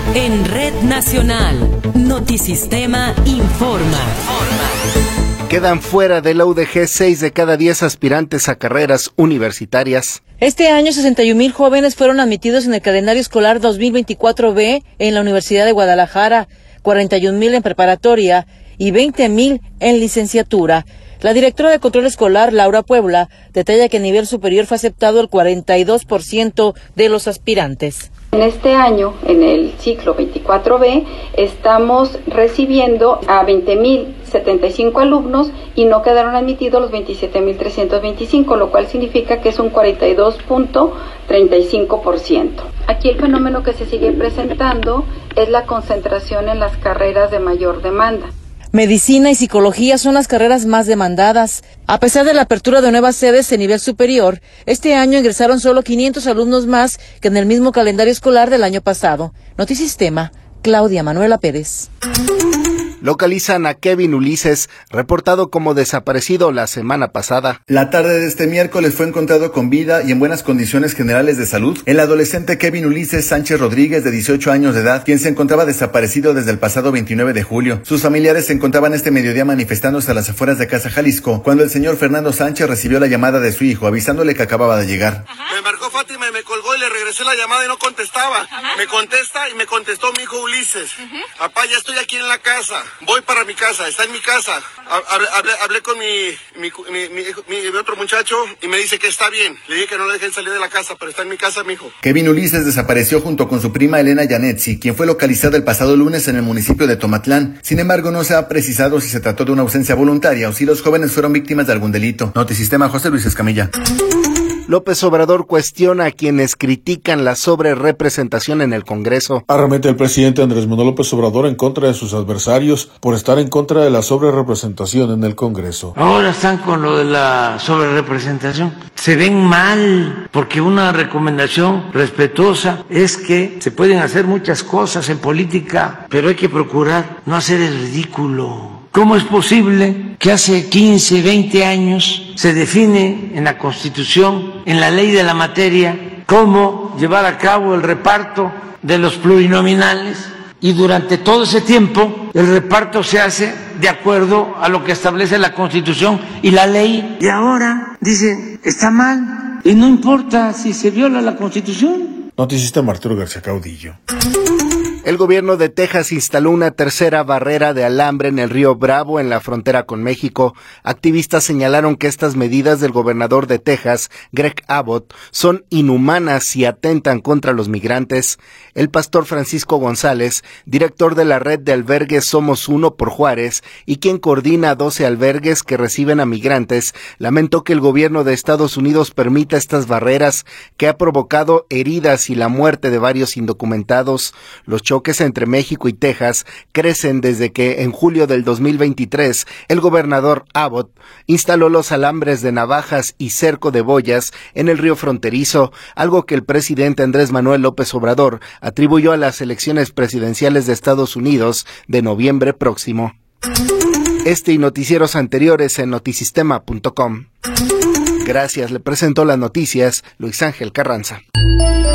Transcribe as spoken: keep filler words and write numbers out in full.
En Red Nacional, Notisistema informa. Quedan fuera de la U D G seis de cada diez aspirantes a carreras universitarias. Este año, sesenta y un mil jóvenes fueron admitidos en el calendario escolar dos mil veinticuatro B en la Universidad de Guadalajara, cuarenta y un mil en preparatoria y veinte mil en licenciatura. La directora de Control Escolar, Laura Puebla, detalla que a nivel superior fue aceptado el cuarenta y dos por ciento de los aspirantes. En este año, en el ciclo veinticuatro B, estamos recibiendo a veinte mil setenta y cinco alumnos y no quedaron admitidos los veintisiete mil trescientos veinticinco, lo cual significa que es un cuarenta y dos punto treinta y cinco por ciento. Aquí el fenómeno que se sigue presentando es la concentración en las carreras de mayor demanda. Medicina y psicología son las carreras más demandadas. A pesar de la apertura de nuevas sedes en nivel superior, este año ingresaron solo quinientos alumnos más que en el mismo calendario escolar del año pasado. Notisistema, Claudia Manuela Pérez. Localizan a Kevin Ulises, reportado como desaparecido la semana pasada. La tarde de este miércoles fue encontrado con vida y en buenas condiciones generales de salud el adolescente Kevin Ulises Sánchez Rodríguez, de dieciocho años de edad, quien se encontraba desaparecido desde el pasado veintinueve de julio. Sus familiares se encontraban este mediodía manifestándose a las afueras de Casa Jalisco, cuando el señor Fernando Sánchez recibió la llamada de su hijo, avisándole que acababa de llegar. Ajá. Me marcó Fátima y me colgó y le regresé la llamada y no contestaba. Ajá. Me contesta y me contestó mi hijo Ulises. Uh-huh. Papá, ya estoy aquí en la casa. Voy para mi casa, está en mi casa. Hablé, hablé, hablé con mi, mi, mi, mi, mi, mi otro muchacho y me dice que está bien. Le dije que no le dejen salir de la casa, pero está en mi casa, mi hijo. Kevin Ulises desapareció junto con su prima Elena Yanetsi, quien fue localizada el pasado lunes en el municipio de Tomatlán. Sin embargo, no se ha precisado si se trató de una ausencia voluntaria o si los jóvenes fueron víctimas de algún delito. Notisistema, José Luis Escamilla. López Obrador cuestiona a quienes critican la sobrerepresentación en el Congreso. Arremete el presidente Andrés Manuel López Obrador en contra de sus adversarios por estar en contra de la sobrerepresentación en el Congreso. Ahora están con lo de la sobrerepresentación. Se ven mal porque una recomendación respetuosa es que se pueden hacer muchas cosas en política, pero hay que procurar no hacer el ridículo. ¿Cómo es posible que hace quince, veinte años se define en la Constitución, en la ley de la materia, cómo llevar a cabo el reparto de los plurinominales y durante todo ese tiempo el reparto se hace de acuerdo a lo que establece la Constitución y la ley? Y ahora dicen, está mal y no importa si se viola la Constitución. Notisistema, Arturo García Caudillo. El gobierno de Texas instaló una tercera barrera de alambre en el río Bravo, en la frontera con México. Activistas señalaron que estas medidas del gobernador de Texas, Greg Abbott, son inhumanas y atentan contra los migrantes. El pastor Francisco González, director de la red de albergues Somos Uno por Juárez y quien coordina doce albergues que reciben a migrantes, lamentó que el gobierno de Estados Unidos permita estas barreras que ha provocado heridas y la muerte de varios indocumentados. Los choques entre México y Texas crecen desde que en julio del dos mil veintitrés el gobernador Abbott instaló los alambres de navajas y cerco de boyas en el río fronterizo, algo que el presidente Andrés Manuel López Obrador atribuyó a las elecciones presidenciales de Estados Unidos de noviembre próximo. Este y noticieros anteriores en notisistema punto com. Gracias, le presentó las noticias Luis Ángel Carranza.